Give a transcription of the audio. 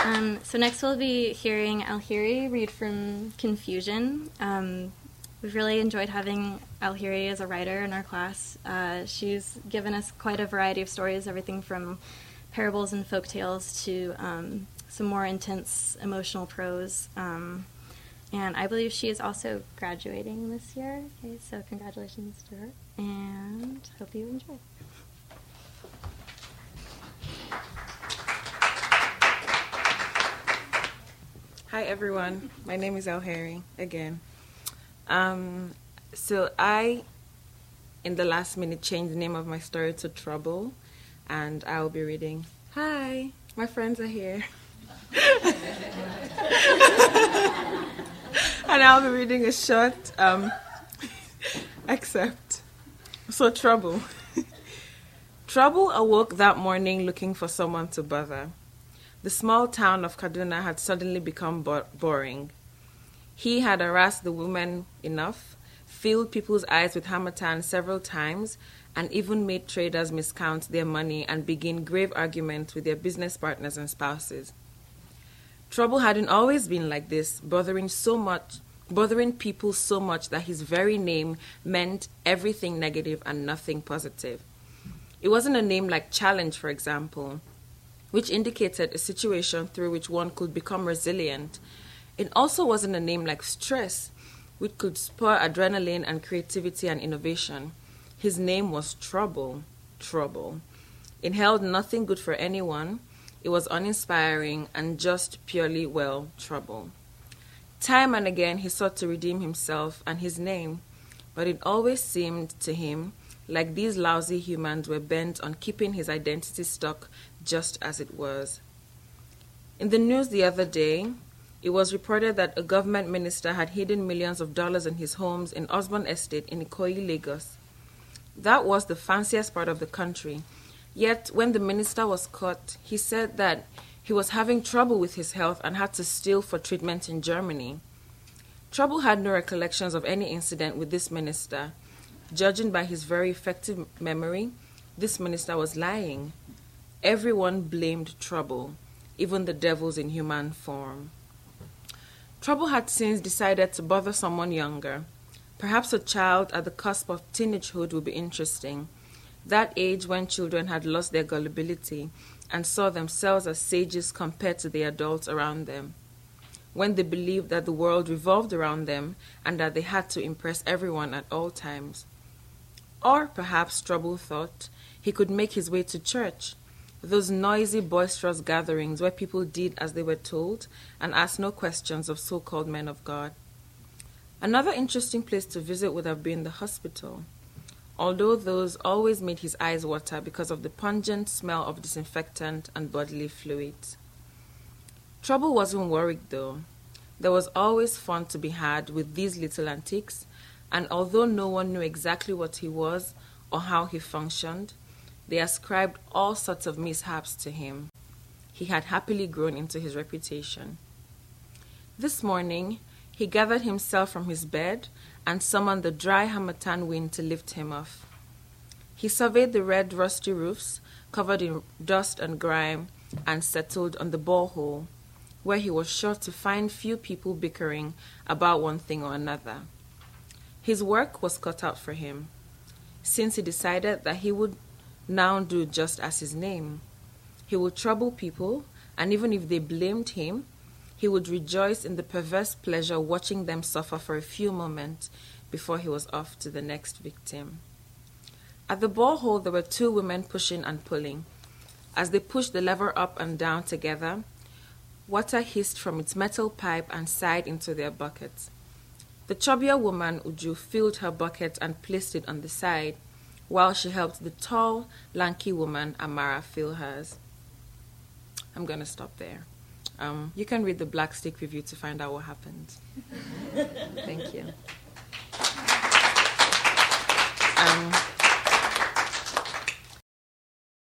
So next we'll be hearing Alhiri read from Confusion. We've really enjoyed having Alhiri as a writer in our class. She's given us quite a variety of stories, everything from parables and folk tales to some more intense emotional prose. And I believe she is also graduating this year. Okay, so congratulations to her, and hope you enjoy. Hi everyone, my name is Alhiri again. So I, in the last minute, changed the name of my story to Trouble, and I will be reading. Hi, my friends are here. And I'll be reading a short excerpt. So Trouble. Trouble awoke that morning looking for someone to bother. The small town of Kaduna had suddenly become boring. He had harassed the women enough, filled people's eyes with harmattan several times, and even made traders miscount their money and begin grave arguments with their business partners and spouses. Trouble hadn't always been like this, bothering people so much that his very name meant everything negative and nothing positive. It wasn't a name like Challenge, for example, which indicated a situation through which one could become resilient. It also wasn't a name like Stress, which could spur adrenaline and creativity and innovation. His name was Trouble. Trouble. It held nothing good for anyone. It was uninspiring and just purely, trouble. Time and again he sought to redeem himself and his name, but it always seemed to him like these lousy humans were bent on keeping his identity stuck just as it was. In the news the other day, it was reported that a government minister had hidden millions of dollars in his homes in Osborne Estate in Ikoyi, Lagos. That was the fanciest part of the country. Yet, when the minister was caught, he said that he was having trouble with his health and had to steal for treatment in Germany. Trouble had no recollections of any incident with this minister. Judging by his very effective memory, this minister was lying. Everyone blamed Trouble, even the devils in human form. Trouble had since decided to bother someone younger. Perhaps a child at the cusp of teenagehood would be interesting. That age when children had lost their gullibility and saw themselves as sages compared to the adults around them. When they believed that the world revolved around them and that they had to impress everyone at all times. Or perhaps Trouble thought he could make his way to church, those noisy, boisterous gatherings where people did as they were told and asked no questions of so-called men of God. Another interesting place to visit would have been the hospital, although those always made his eyes water because of the pungent smell of disinfectant and bodily fluids. Trouble wasn't worried, though. There was always fun to be had with these little antiques, and although no one knew exactly what he was or how he functioned, they ascribed all sorts of mishaps to him. He had happily grown into his reputation. This morning, he gathered himself from his bed and summoned the dry harmattan wind to lift him off. He surveyed the red, rusty roofs, covered in dust and grime, and settled on the borehole, where he was sure to find few people bickering about one thing or another. His work was cut out for him, since he decided that he would now do just as his name. He would trouble people, and even if they blamed him, he would rejoice in the perverse pleasure watching them suffer for a few moments before he was off to the next victim. At the borehole, there were two women pushing and pulling. As they pushed the lever up and down together, water hissed from its metal pipe and sighed into their buckets. The chubbier woman, Uju, filled her bucket and placed it on the side, while she helped the tall, lanky woman, Amara, fill hers. I'm going to stop there. You can read the Black Stick review to find out what happened. Thank you.